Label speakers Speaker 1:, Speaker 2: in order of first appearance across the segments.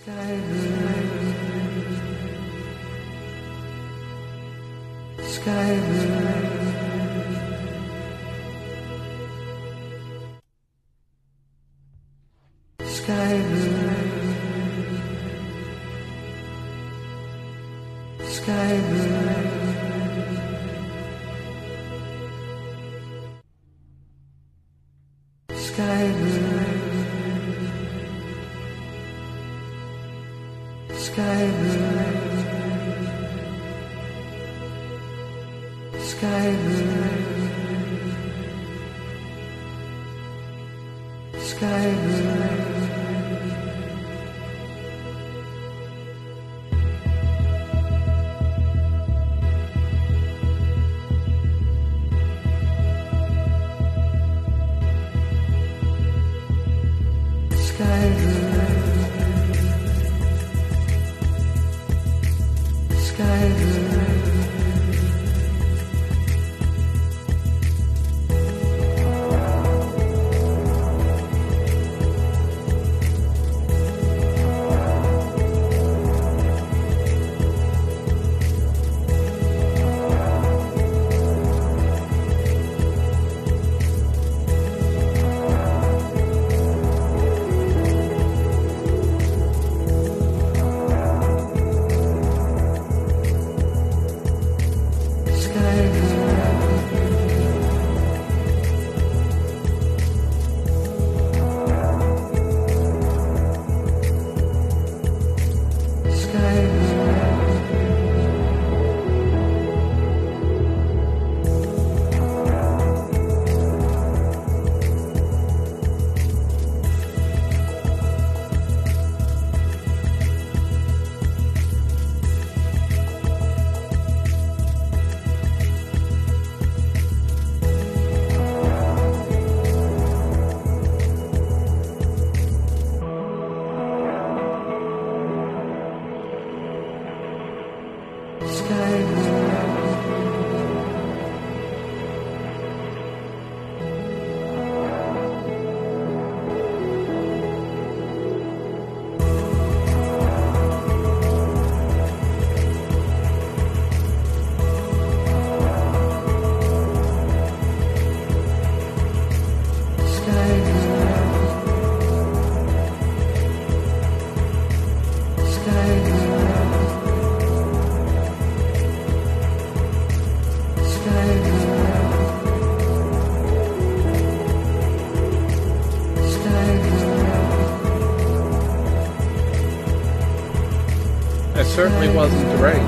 Speaker 1: Certainly wasn't the rain.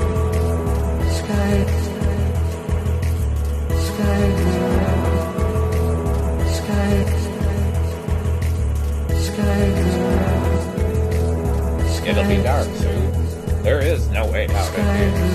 Speaker 1: It'll be dark soon. There is no way out of here.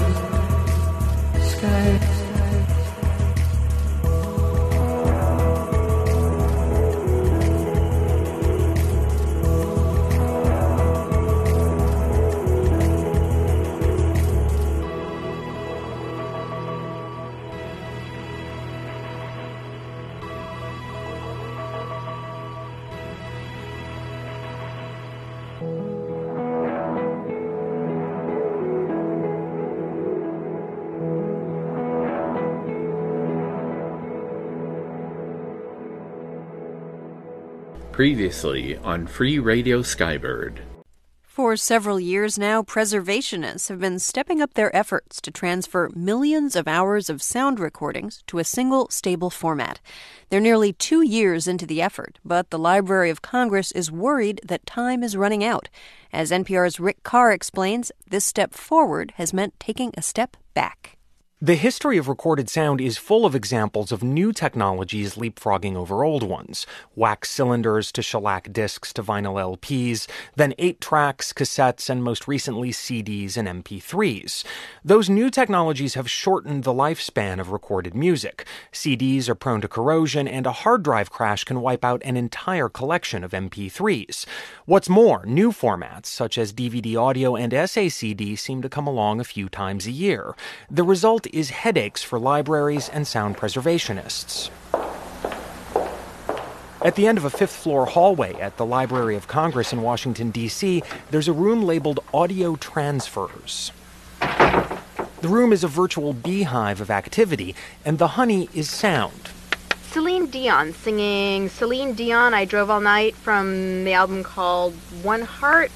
Speaker 1: Previously on Free Radio Skybird.
Speaker 2: For several years now, preservationists have been stepping up their efforts to transfer millions of hours of sound recordings to a single, stable format. They're nearly 2 years into the effort, but the Library of Congress is worried that time is running out. As NPR's Rick Carr explains, this step forward has meant taking a step back.
Speaker 3: The history of recorded sound is full of examples of new technologies leapfrogging over old ones. Wax cylinders to shellac discs to vinyl LPs, then 8-tracks, cassettes, and most recently CDs and MP3s. Those new technologies have shortened the lifespan of recorded music. CDs are prone to corrosion, and a hard drive crash can wipe out an entire collection of MP3s. What's more, new formats such as DVD audio and SACD seem to come along a few times a year. The result is headaches for libraries and sound preservationists. At the end of a fifth-floor hallway at the Library of Congress in Washington, D.C., there's a room labeled Audio Transfers. The room is a virtual beehive of activity, and the honey is sound.
Speaker 4: Celine Dion singing Celine Dion, I Drove All Night, from the album called One Heart.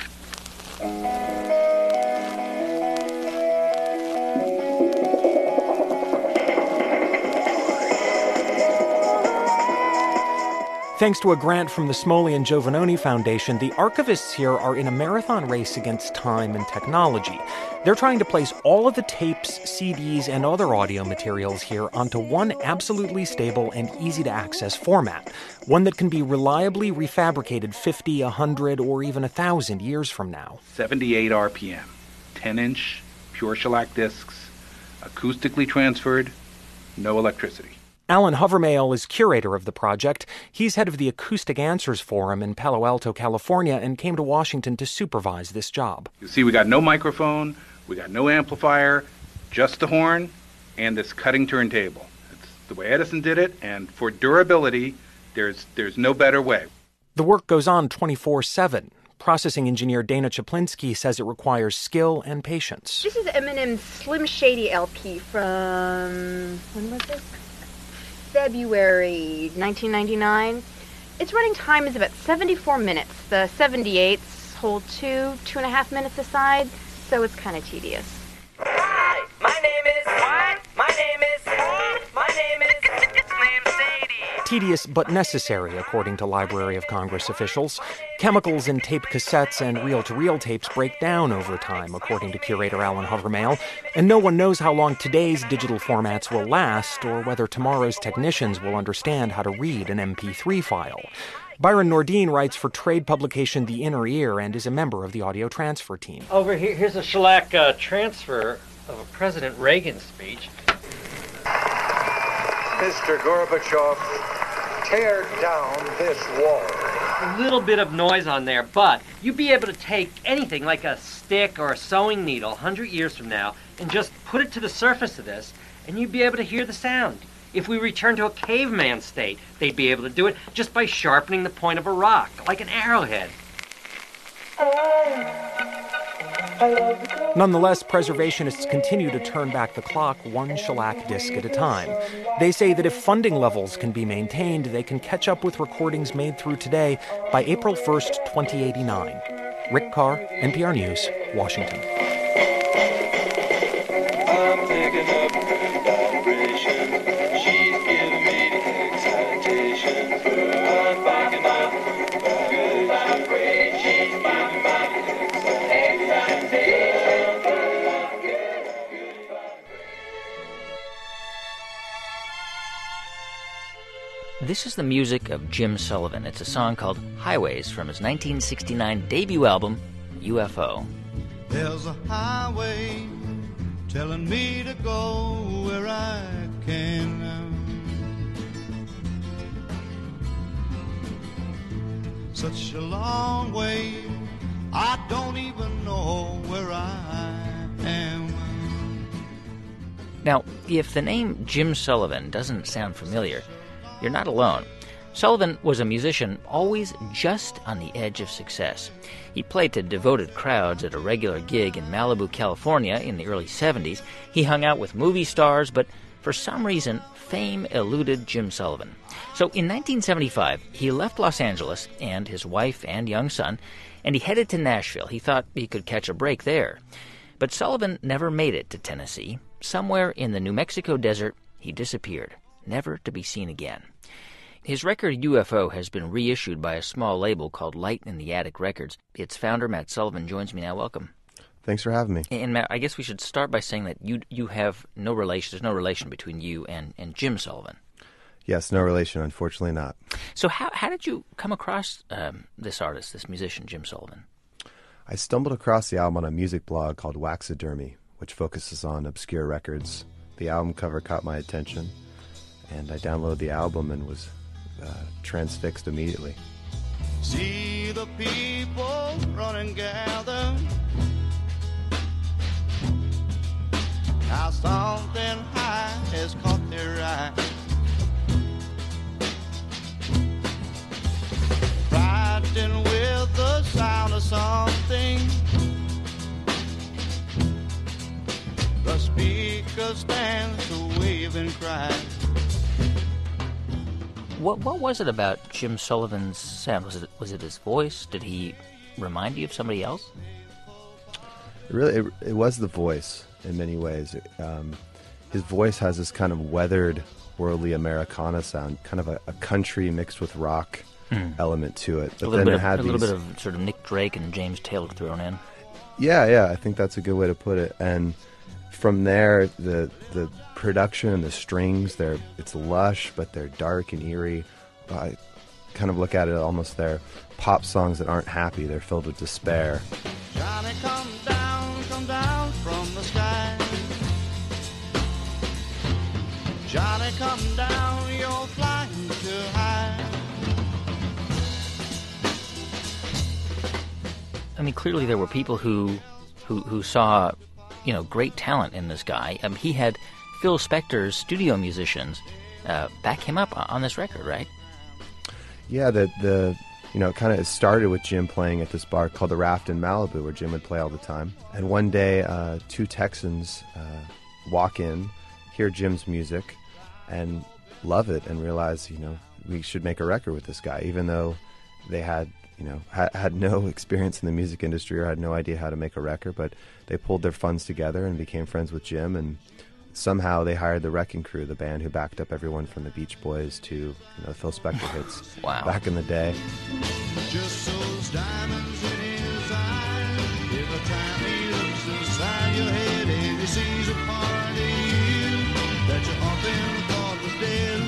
Speaker 3: Thanks to a grant from the Smoley and Giovannoni Foundation, the archivists here are in a marathon race against time and technology. They're trying to place all of the tapes, CDs, and other audio materials here onto one absolutely stable and easy-to-access format, one that can be reliably refabricated 50, 100, or even 1,000 years from now.
Speaker 5: 78 RPM, 10-inch, pure shellac discs, acoustically transferred, no electricity.
Speaker 3: Alan Hovermael is curator of the project. He's head of the Acoustic Answers Forum in Palo Alto, California, and came to Washington to supervise this job.
Speaker 5: You see, we got no microphone, we got no amplifier, just the horn and this cutting turntable. It's the way Edison did it, and for durability, there's no better way.
Speaker 3: The work goes on 24/7. Processing engineer Dana Chaplinsky says it requires skill and patience.
Speaker 4: This is Eminem's Slim Shady LP from, when was this? February 1999. Its running time is about 74 minutes. The 78s hold 2.5 minutes aside, so it's kind of tedious.
Speaker 6: Hi, my name is what? My name is Slim Shady.
Speaker 3: Tedious but necessary, according to Library of Congress officials. Chemicals in tape cassettes and reel-to-reel tapes break down over time, according to curator Alan Hovermael, and no one knows how long today's digital formats will last or whether tomorrow's technicians will understand how to read an MP3 file. Byron Nordine writes for trade publication The Inner Ear and is a member of the audio transfer team.
Speaker 7: Over here, here's a shellac transfer of a President Reagan speech.
Speaker 8: Mr. Gorbachev, tear down this wall.
Speaker 7: A little bit of noise on there, but you'd be able to take anything like a stick or a sewing needle 100 years from now and just put it to the surface of this, and you'd be able to hear the sound. If we return to a caveman state, they'd be able to do it just by sharpening the point of a rock, like an arrowhead.
Speaker 3: Nonetheless, preservationists continue to turn back the clock one shellac disc at a time. They say that if funding levels can be maintained, they can catch up with recordings made through today by April 1st, 2089. Rick Carr, NPR News, Washington.
Speaker 9: I'm picking up good vibration. She's giving me excitation. I'm picking up good vibration. She's giving me
Speaker 10: This is the music of Jim Sullivan. It's a song called Highways from his 1969 debut album, UFO.
Speaker 11: There's a highway telling me to go where I can now. Such a long way, I don't even know where I am.
Speaker 10: Now, if the name Jim Sullivan doesn't sound familiar, you're not alone. Sullivan was a musician always just on the edge of success. He played to devoted crowds at a regular gig in Malibu, California in the early 70s. He hung out with movie stars, but for some reason, fame eluded Jim Sullivan. So in 1975, he left Los Angeles and his wife and young son, and he headed to Nashville. He thought he could catch a break there. But Sullivan never made it to Tennessee. Somewhere in the New Mexico desert, he disappeared, never to be seen again. His record UFO has been reissued by a small label called Light in the Attic Records. Its founder, Matt Sullivan, joins me now. Welcome.
Speaker 12: Thanks for having me.
Speaker 10: And Matt, I guess we should start by saying that you have no relation. There's no relation between you and Jim Sullivan.
Speaker 12: Yes, no relation, unfortunately not.
Speaker 10: So how did you come across this artist, this musician, Jim Sullivan?
Speaker 12: I stumbled across the album on a music blog called Waxidermy, which focuses on obscure records. The album cover caught my attention, and I downloaded the album and was transfixed immediately.
Speaker 11: See the people run and gather. Now something high has caught their eye. a stand to wave and cry.
Speaker 10: What was it about Jim Sullivan's sound? Was it his voice? Did he remind you of somebody else?
Speaker 12: It was the voice in many ways. His voice has this kind of weathered, worldly Americana sound, kind of a country mixed with rock element to it. But
Speaker 10: a little bit of sort of Nick Drake and James Taylor thrown in.
Speaker 12: Yeah, I think that's a good way to put it. And from there, the production and the strings, it's lush, but they're dark and eerie. I kind of look at it almost they're pop songs that aren't happy. They're filled with despair.
Speaker 11: Johnny, come down from the sky. Johnny, come down, you're flying too high.
Speaker 10: I mean, clearly there were people who saw, great talent in this guy. He had Phil Spector's studio musicians back him up on this record, right?
Speaker 12: Yeah, kind of started with Jim playing at this bar called the Raft in Malibu, where Jim would play all the time. And one day, two Texans walk in, hear Jim's music, and love it, and realize, we should make a record with this guy, even though they had no experience in the music industry or had no idea how to make a record. But they pulled their funds together and became friends with Jim, and somehow they hired the Wrecking Crew, the band who backed up everyone from the Beach Boys to Phil Spector hits back in the day.
Speaker 11: Just those diamonds in his eyes. Every time he looks inside your head, and he sees a part of you that you often thought was dead.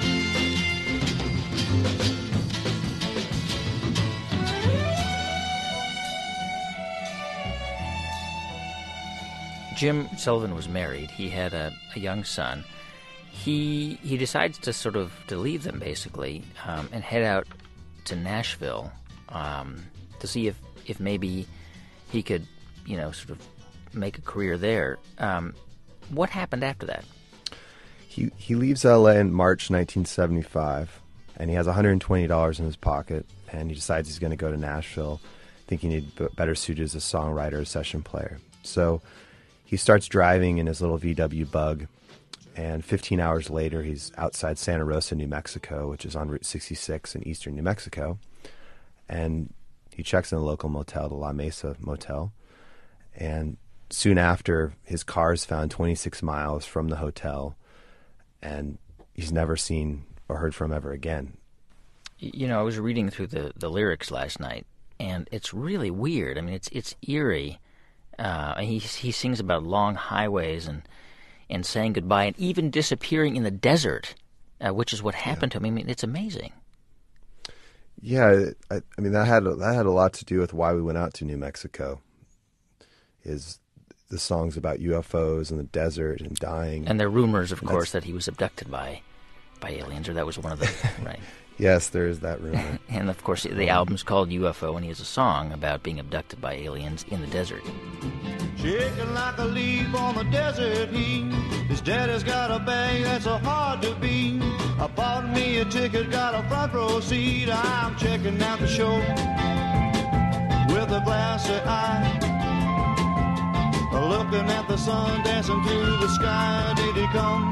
Speaker 10: Jim Sullivan was married. He had a young son. He decides to leave them basically and head out to Nashville to see if maybe he could make a career there. What happened after that?
Speaker 12: He leaves L.A. in March 1975, and he has $120 in his pocket, and he decides he's going to go to Nashville, thinking he'd be better suited as a songwriter or session player. So he starts driving in his little VW Bug, and 15 hours later, he's outside Santa Rosa, New Mexico, which is on Route 66 in eastern New Mexico. And he checks in a local motel, the La Mesa Motel. And soon after, his car is found 26 miles from the hotel, and he's never seen or heard from ever again.
Speaker 10: I was reading through the lyrics last night, and it's really weird. I mean, it's eerie. He sings about long highways and saying goodbye and even disappearing in the desert, which is what happened to him. I mean, it's amazing.
Speaker 12: Yeah, I mean that had a lot to do with why we went out to New Mexico. Is the songs about UFOs and the desert and dying,
Speaker 10: and there are rumors, of course, that he was abducted by aliens, or that was one of the right.
Speaker 12: Yes, there is that rumor.
Speaker 10: And, of course, the album's called UFO, and he has a song about being abducted by aliens in the desert.
Speaker 11: Shaking like a leaf on the desert heat. His daddy's got a bag that's so hard to beat. I bought me a ticket, got a front row seat. I'm checking out the show with a glassy eye. Looking at the sun dancing through the sky. Did he come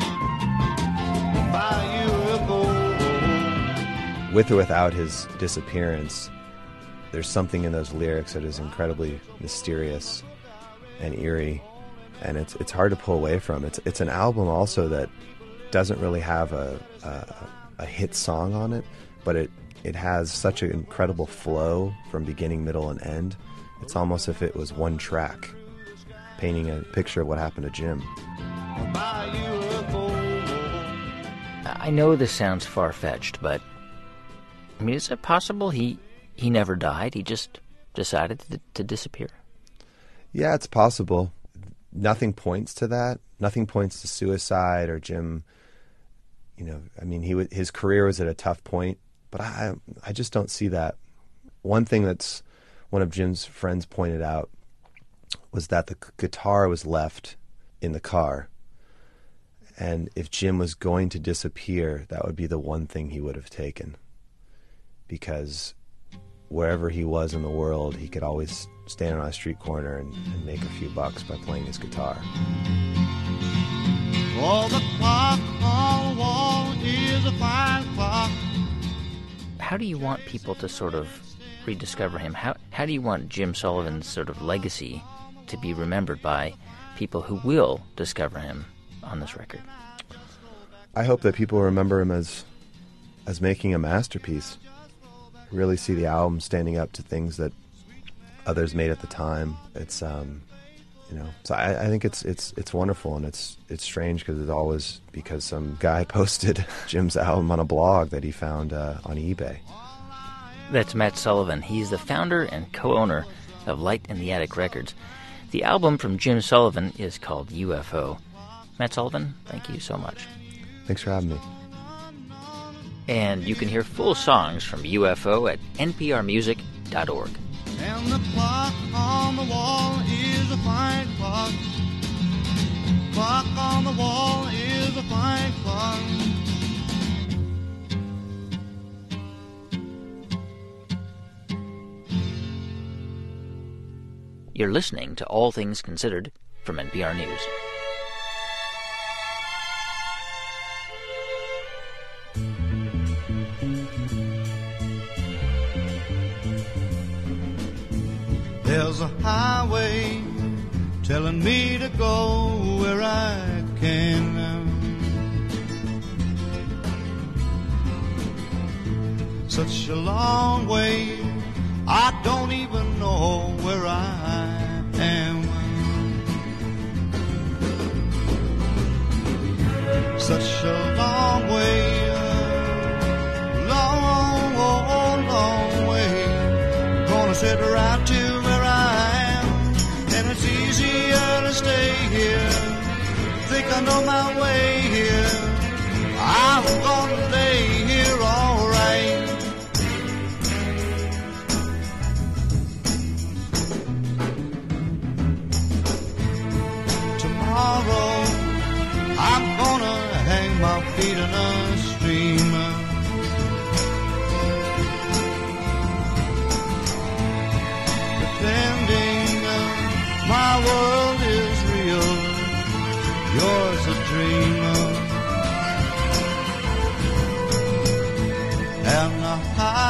Speaker 11: by UFO?
Speaker 12: With or without his disappearance, there's something in those lyrics that is incredibly mysterious and eerie, and it's hard to pull away from. It's an album also that doesn't really have a hit song on it, but it has such an incredible flow from beginning, middle, and end. It's almost if it was one track, painting a picture of what happened to Jim.
Speaker 10: I know this sounds far-fetched, but I mean, is it possible he never died? He just decided to disappear?
Speaker 12: Yeah, it's possible. Nothing points to that. Nothing points to suicide or Jim. I mean, his career was at a tough point, but I just don't see that. One thing that's one of Jim's friends pointed out was that the guitar was left in the car. And if Jim was going to disappear, that would be the one thing he would have taken. Because wherever he was in the world, he could always stand on a street corner and make a few bucks by playing his guitar.
Speaker 11: For the clock on the wall is a fine clock.
Speaker 10: How do you want people to sort of rediscover him? How do you want Jim Sullivan's sort of legacy to be remembered by people who will discover him on this record?
Speaker 12: I hope that people remember him as making a masterpiece. Really see the album standing up to things that others made at the time. It's so I think it's wonderful, and it's strange because it's always because some guy posted Jim's album on a blog that he found on eBay.
Speaker 10: That's Matt Sullivan. He's the founder and co-owner of Light in the Attic Records. The album from Jim Sullivan is called UFO. Matt Sullivan, thank you so much.
Speaker 12: Thanks for having me.
Speaker 10: And you can hear full songs from UFO at nprmusic.org.
Speaker 11: And the clock on the wall is a fine clock. Clock on the wall is a fine clock.
Speaker 10: You're listening to All Things Considered from NPR News.
Speaker 11: There's a highway telling me to go where I can. Such a long way, I don't even know where I am. Such a long way, long, long way. Gonna sit right to where I am, and it's easier to stay here. Think I know my way here. I'm gonna lay here all right. Tomorrow I'm gonna hang my feet in a stream. Pretending my world is real, yours a dream. And the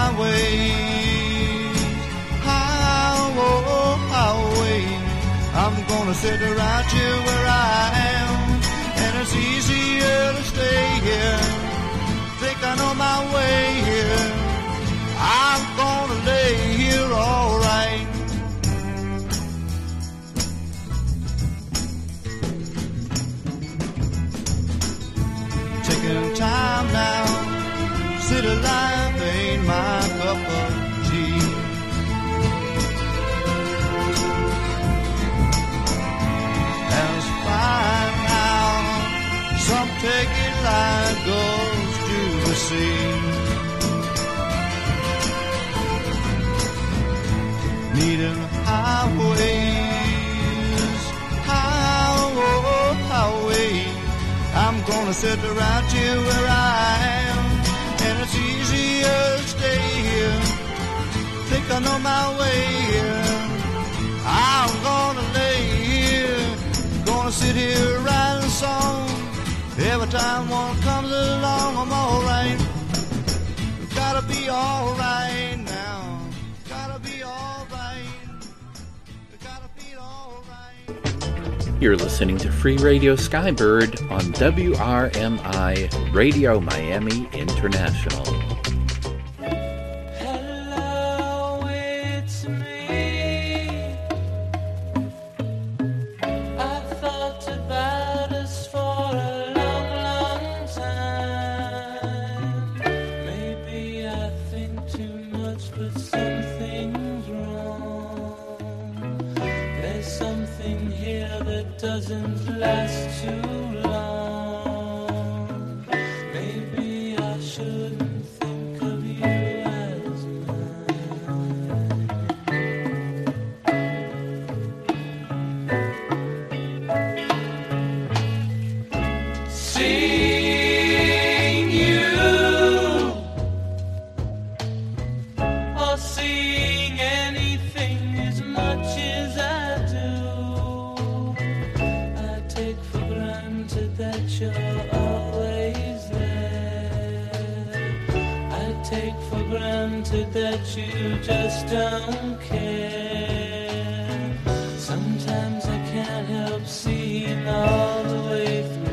Speaker 11: highway, I'm gonna sit right here where I am, and it's easier to stay here. Think I know my way here. I'm gonna lay here all right. Taking time now, city life ain't my cup of tea. As fine now, some take it like goes to the sea. Needing highways, highway. I'm gonna sit right here where I am, and it's easier to stay here. Think I know my way here. I'm gonna lay here, gonna sit here writing a song. Every time one comes along, I'm alright. Gotta be alright now. Gotta be alright. Gotta be alright.
Speaker 1: You're listening to Free Radio Skybird on WRMI Radio Miami International.
Speaker 9: Hello, it's me. I've thought about us for a long, long time. Maybe I think too much, but something's wrong. There's something here that doesn't last too long. Maybe I shouldn't think of you as mine. Seeing you or seeing anything as much as I do, I take for granted that
Speaker 13: that you just don't care. Sometimes I can't help seeing all the way through.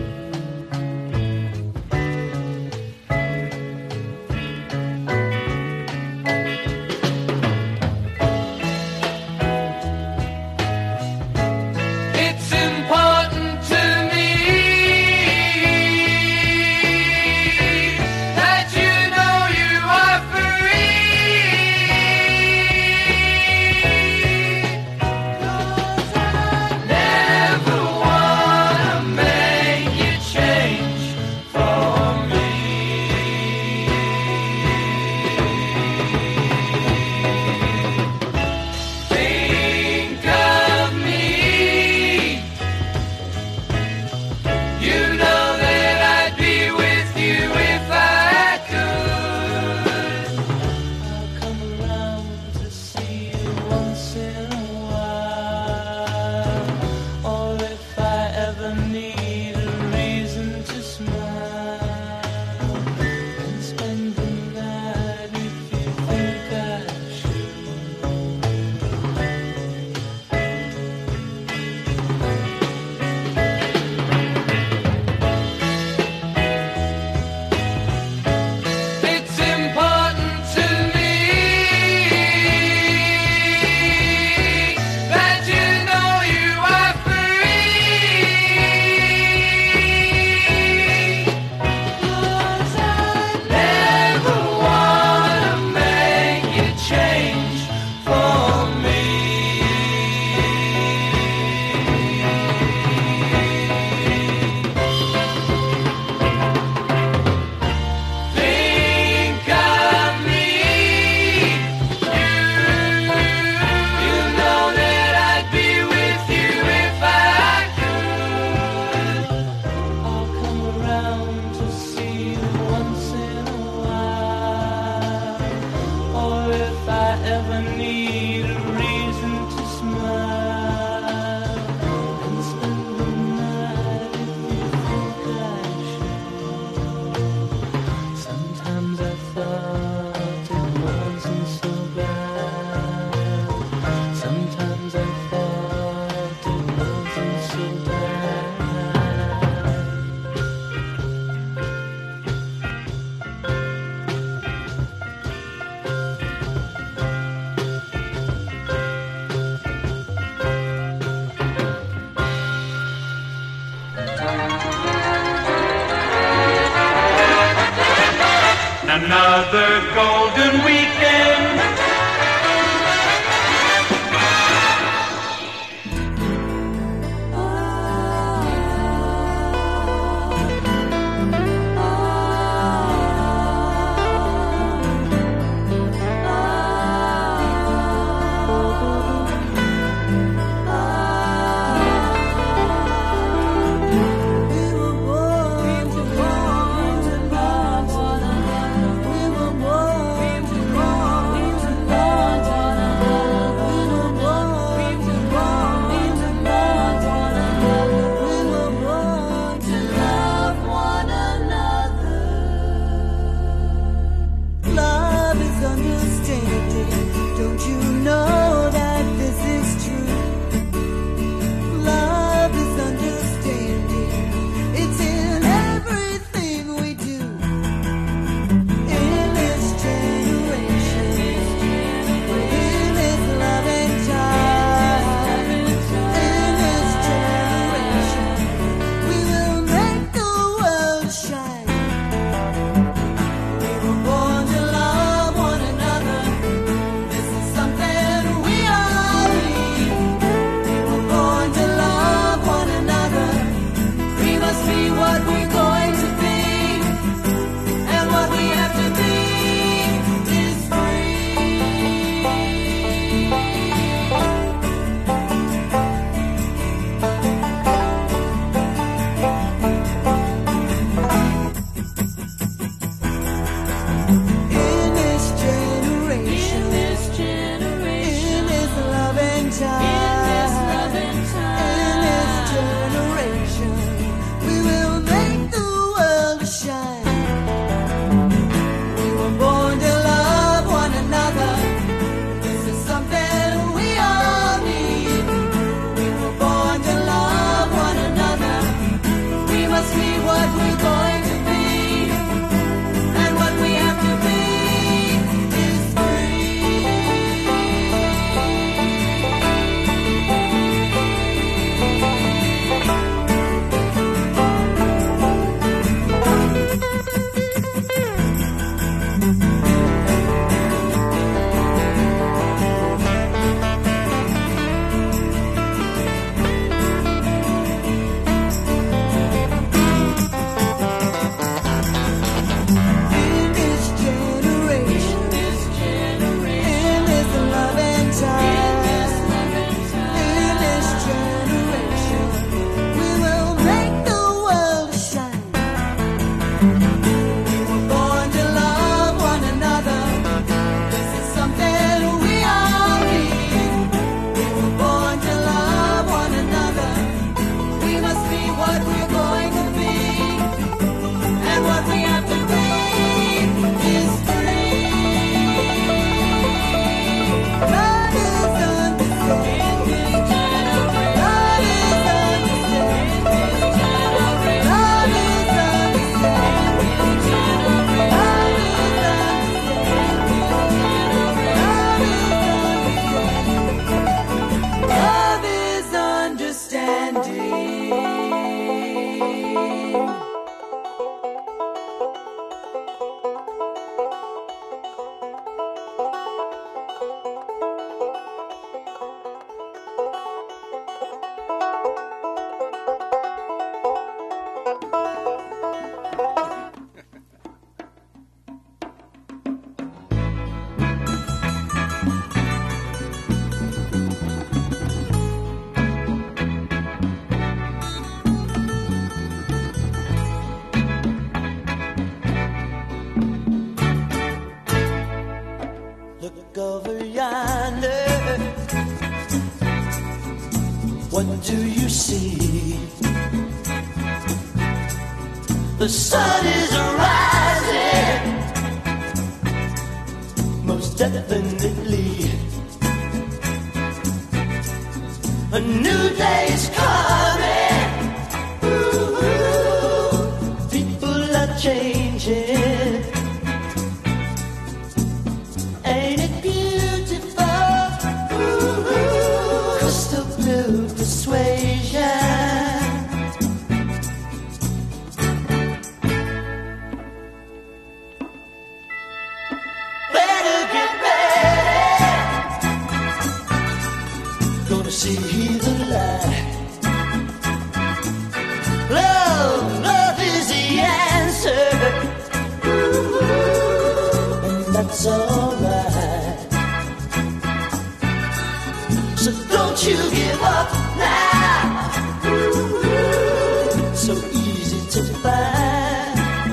Speaker 14: Another golden weekend.
Speaker 13: what do you see? The sun is rising, most definitely. A new day's coming. Ooh, people are changing. Ain't it beautiful? Ooh, crystal blue persuasion. Better get ready. Gonna see the light. Love is the answer. Ooh, and that's alright. So don't you give up now. Ooh, so easy to find.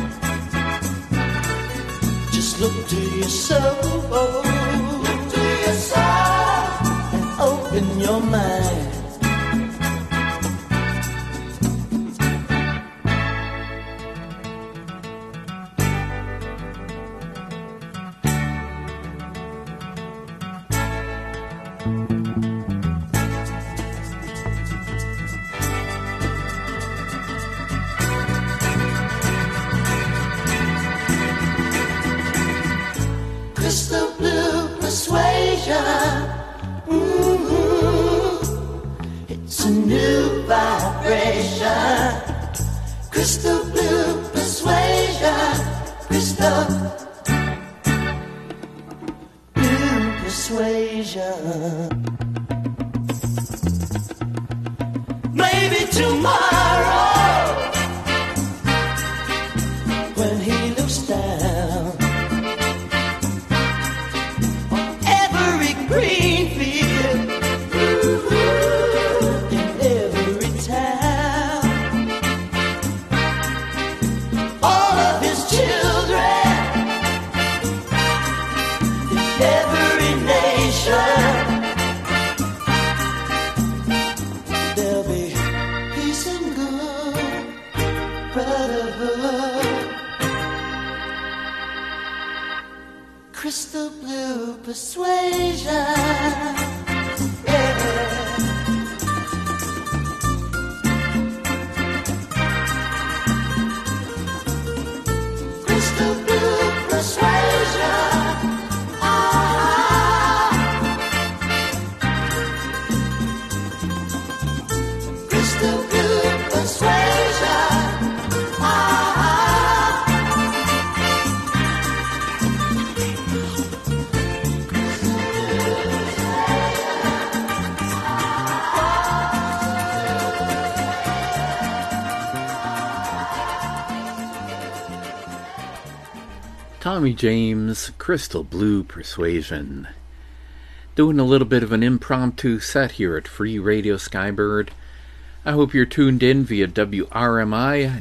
Speaker 13: Just look to your soul. Look to your soul and open your mind. Crystal blue persuasion. It's a new vibration. Crystal blue persuasion. Crystal blue persuasion. Maybe tomorrow, when he looks down green field, in every town, all of his children, in every nation, there'll be peace and good brotherhood. Crystal blue persuasion. Crystal blue persuasion. Crystal blue persuasion.
Speaker 1: Tommy James, Crystal Blue Persuasion. Doing a little bit of an impromptu set here at Free Radio Skybird. I hope you're tuned in via WRMI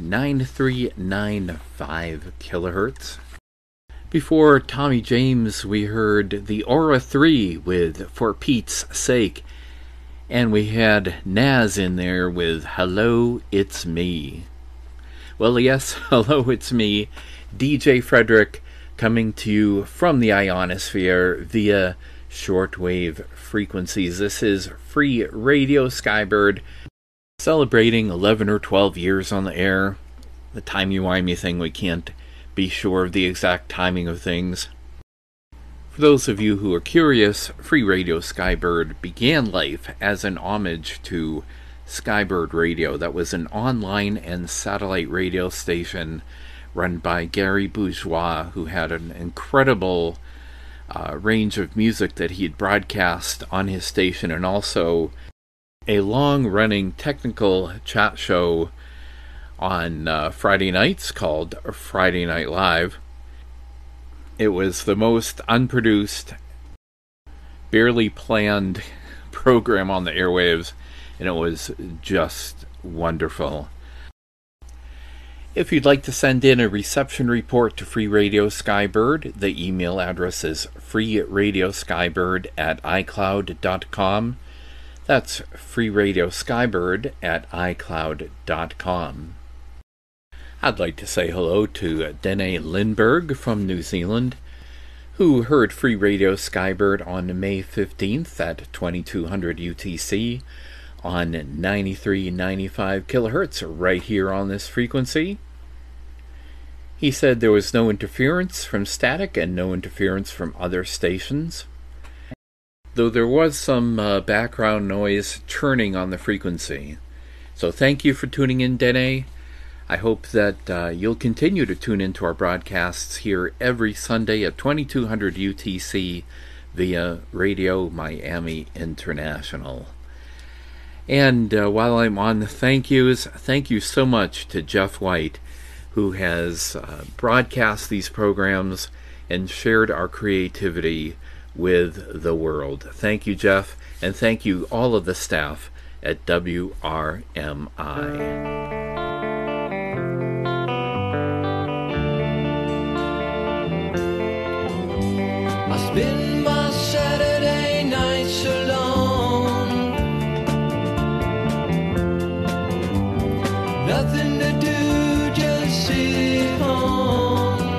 Speaker 1: 9395 kilohertz. Before Tommy James, we heard the Aura 3 with For Pete's Sake. And we had Naz in there with Hello, It's Me. Well, yes, hello, it's me, DJ Frederick, coming to you from the ionosphere via shortwave frequencies. This is Free Radio Skybird, celebrating 11 or 12 years on the air. The timey-wimey thing, we can't be sure of the exact timing of things. For those of you who are curious, Free Radio Skybird began life as an homage to Skybird Radio. That was an online and satellite radio station run by Gary Bourgeois, who had an incredible range of music that he'd broadcast on his station, and also a long-running technical chat show on Friday nights called Friday Night Live. It was the most unproduced, barely planned program on the airwaves, and it was just wonderful. If you'd like to send in a reception report to Free Radio Skybird, the email address is freeradiosskybird@icloud.com. That's Free Radio Skybird at iCloud.com. I'd like to say hello to Dene Lindberg from New Zealand, who heard Free Radio Skybird on May 15th at 2200 UTC on 93.95 kilohertz right here on this frequency. He said there was no interference from static and no interference from other stations, though there was some background noise churning on the frequency. So thank you for tuning in, Dene. I hope that you'll continue to tune into our broadcasts here every Sunday at 2200 UTC via Radio Miami International. And while I'm on the thank yous, thank you so much to Jeff White, who has broadcast these programs and shared our creativity with the world. Thank you, Jeff, and thank you all of the staff at WRMI.
Speaker 13: I spend my Saturday nights alone. Nothing to do, just sit home.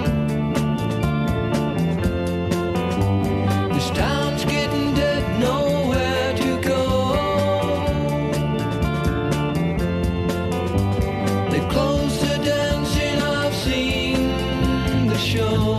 Speaker 13: This town's getting dead, nowhere to go. They closed the dancing, I've seen the show.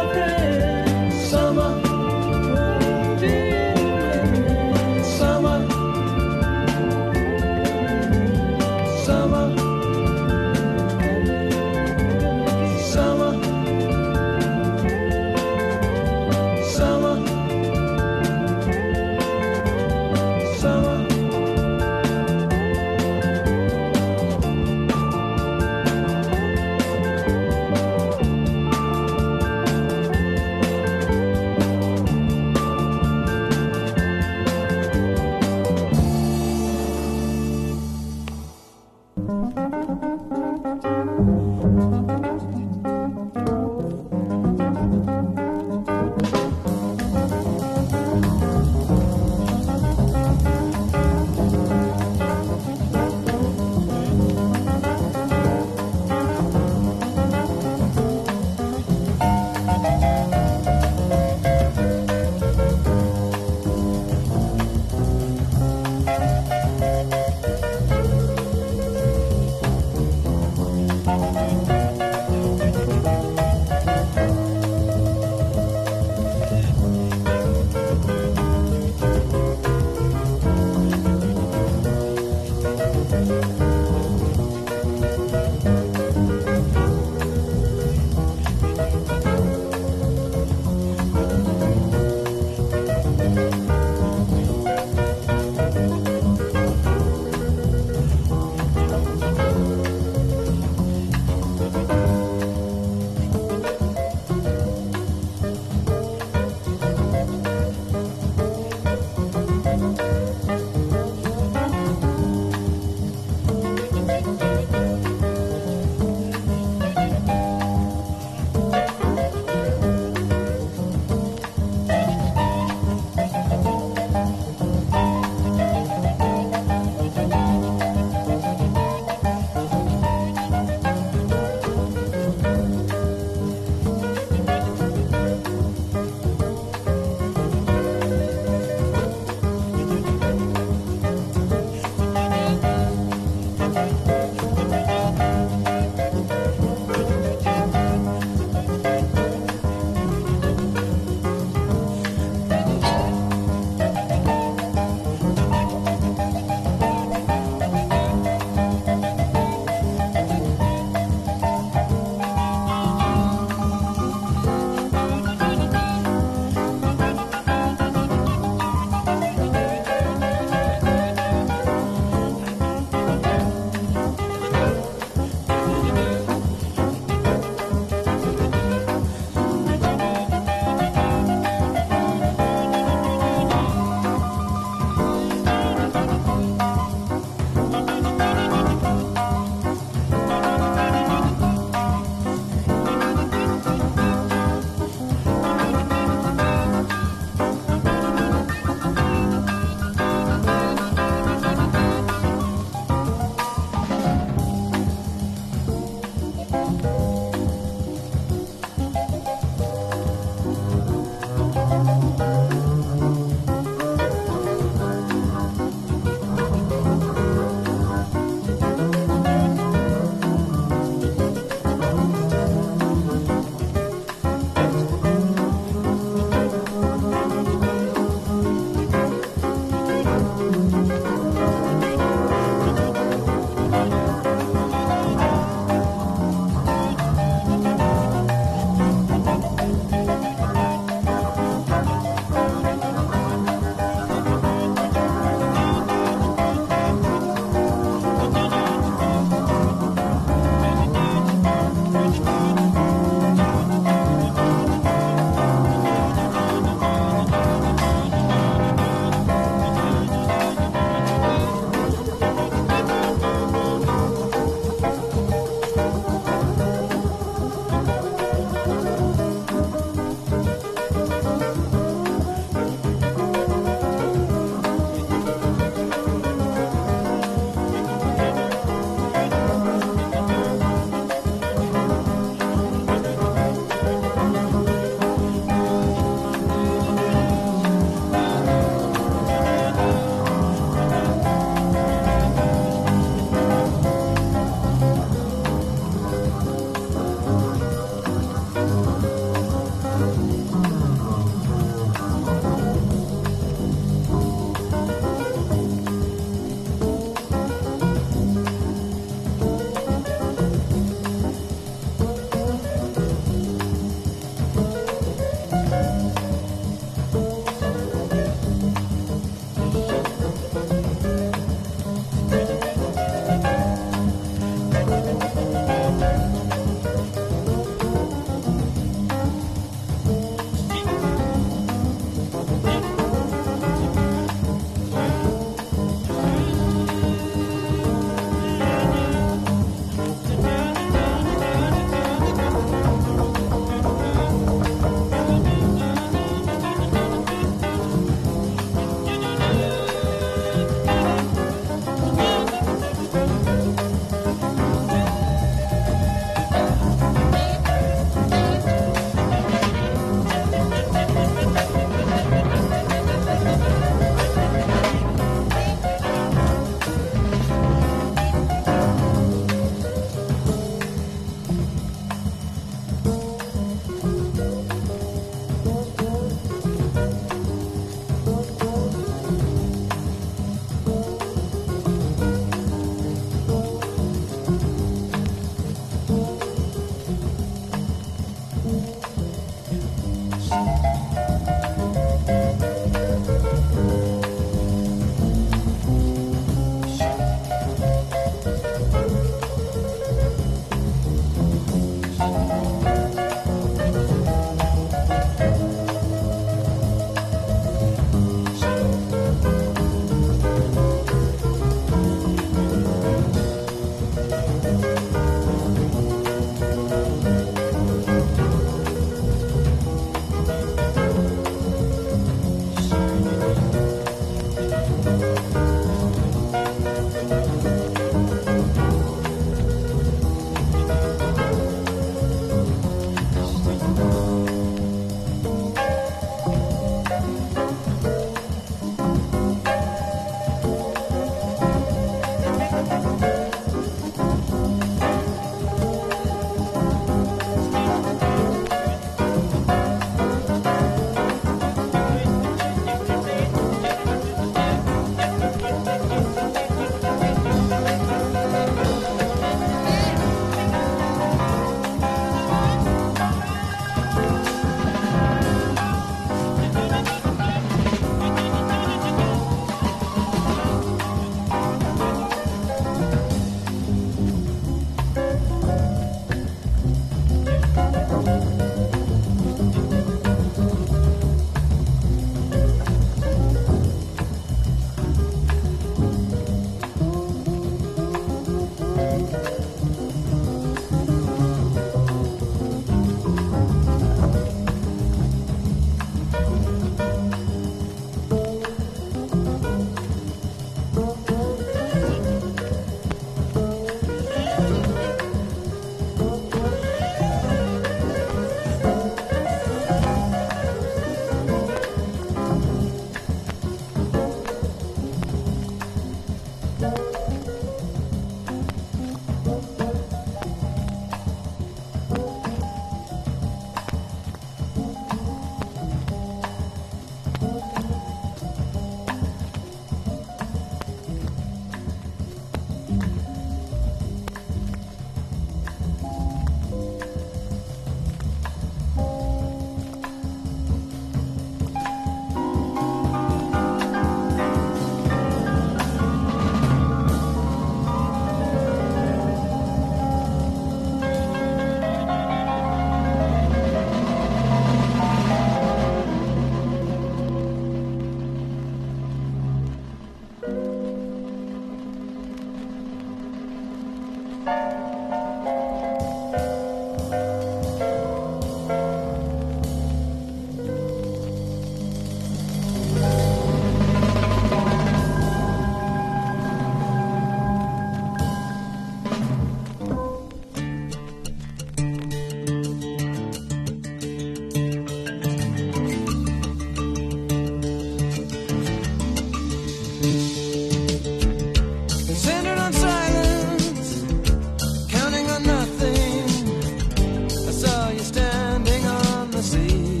Speaker 13: Centered on silence, counting on nothing. I saw you standing on the sea.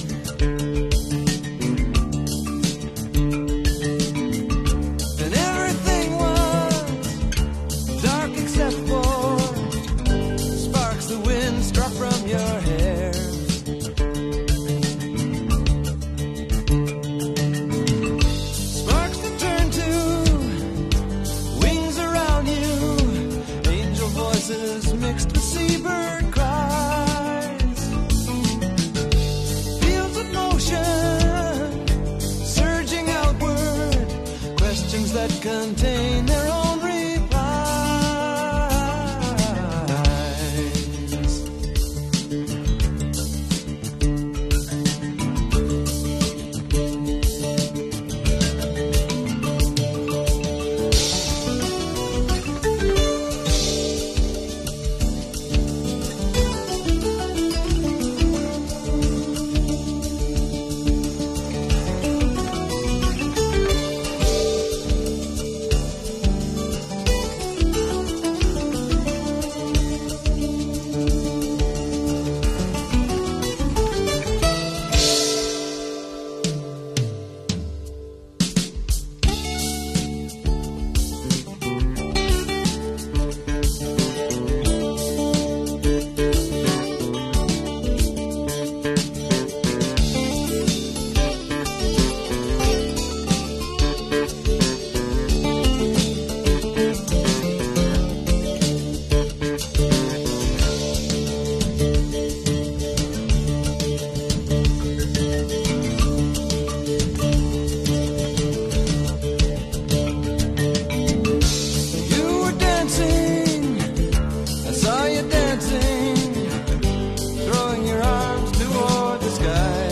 Speaker 13: And everything was dark except for sparks the wind struck from your hair. Sparks that turn to wings around you, angel voices mixed with seabird cries. Fields of motion, surging outward, questions that contain their own replies. You were dancing, I saw you dancing, throwing your arms toward the sky.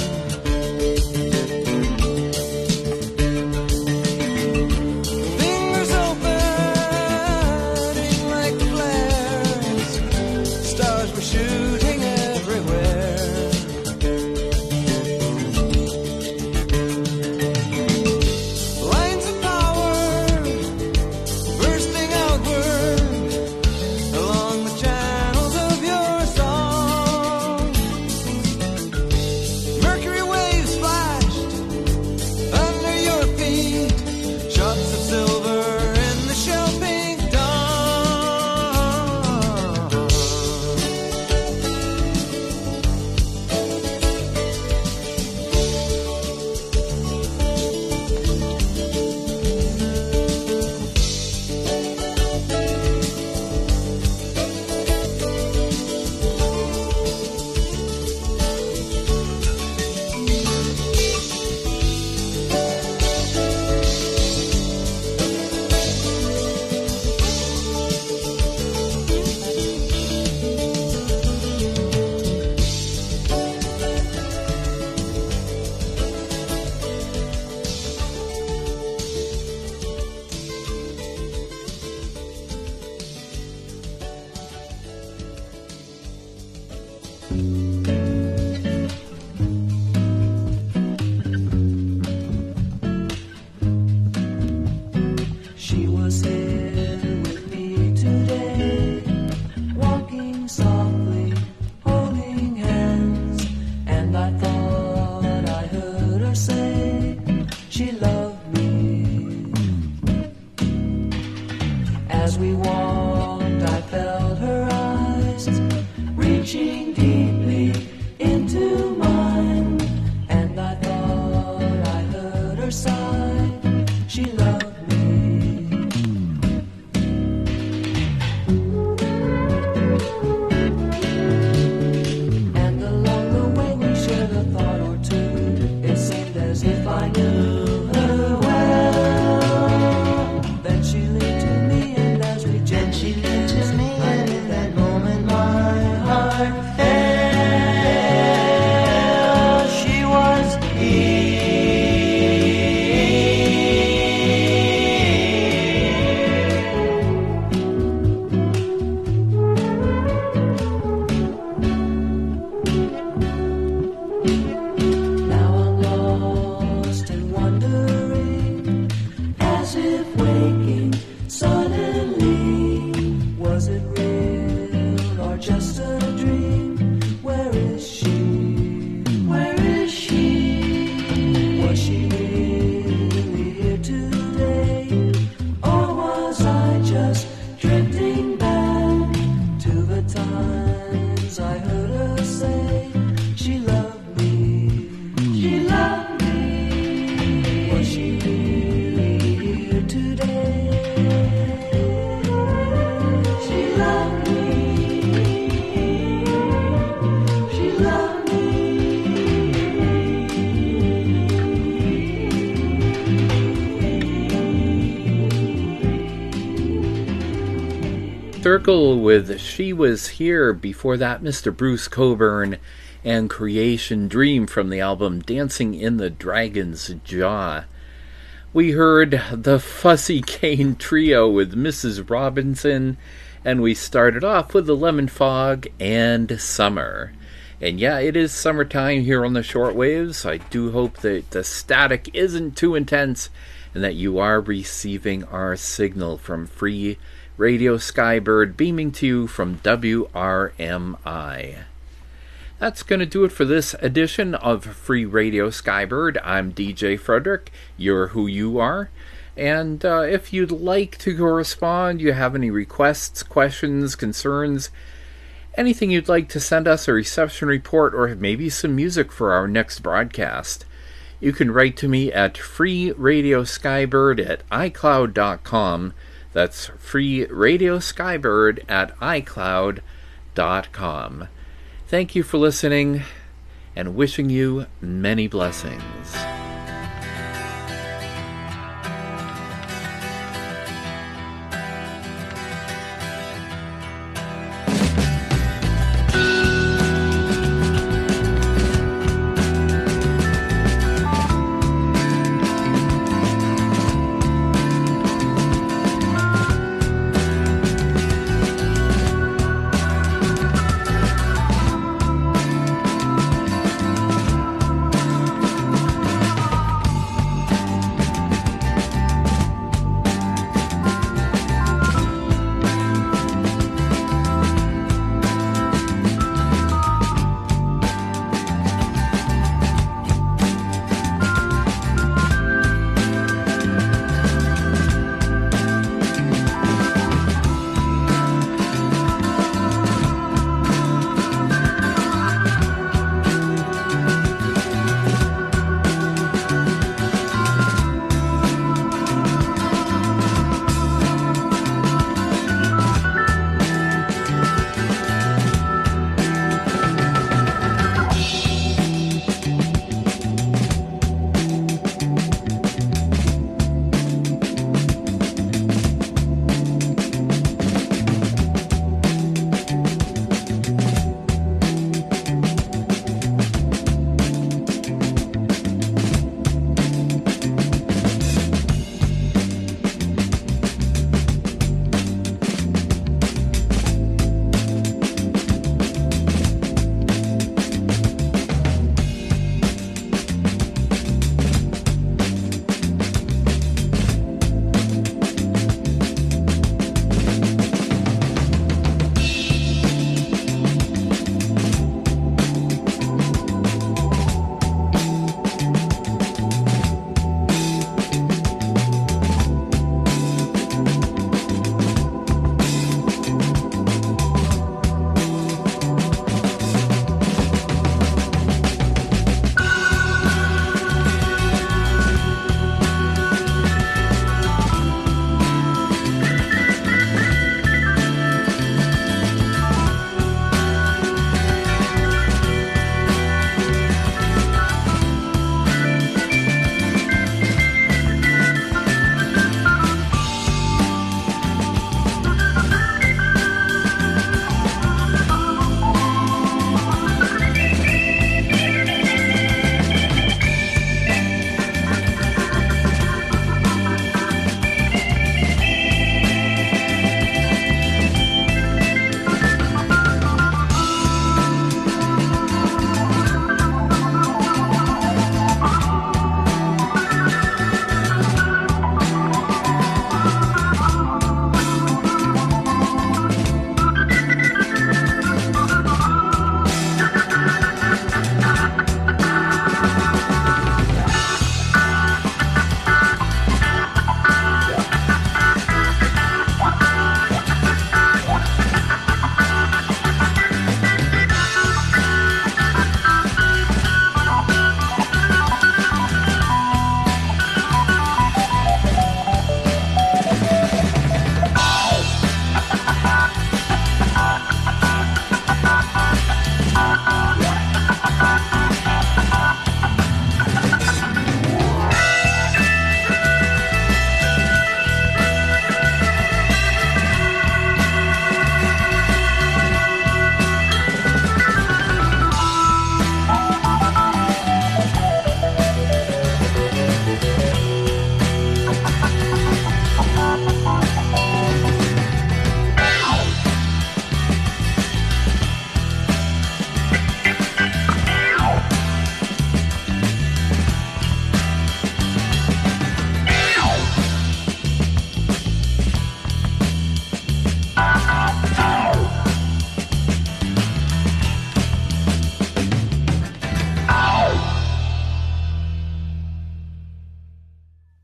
Speaker 13: Fingers opening like flares, stars were shooting everywhere. Lines of power bursting outward along the channels of your song. Mercury waves flashed under your feet, shots of silver in the shell pink dawn. She was here with me today, walking softly, holding hands, and I thought I heard her say she loved me. As we walked, I felt her eyes reaching deeply into mine, and I thought I heard her sigh she loved me. And along the way we shared a thought or two. It seemed as if I knew her well. Then she leaned to me, and as we gently
Speaker 1: Thurkel with She Was Here. Before that, Mr. Bruce Cockburn and Creation Dream from the album Dancing in the Dragon's Jaw. We heard the Fussy Cane Trio with Mrs. Robinson, and we started off with the Lemon Fog and Summer. And yeah, it is summertime here on the shortwaves. I do hope that the static isn't too intense and that you are receiving our signal from Free Radio Skybird, beaming to you from WRMI. That's going to do it for this edition of Free Radio Skybird. I'm DJ Frederick. You're who you are. And if you'd like to correspond, you have any requests, questions, concerns, anything you'd like to send us, a reception report, or maybe some music for our next broadcast, you can write to me at freeradioskybird@icloud.com. That's freeradioskybird@icloud.com. Thank you for listening, and wishing you many blessings.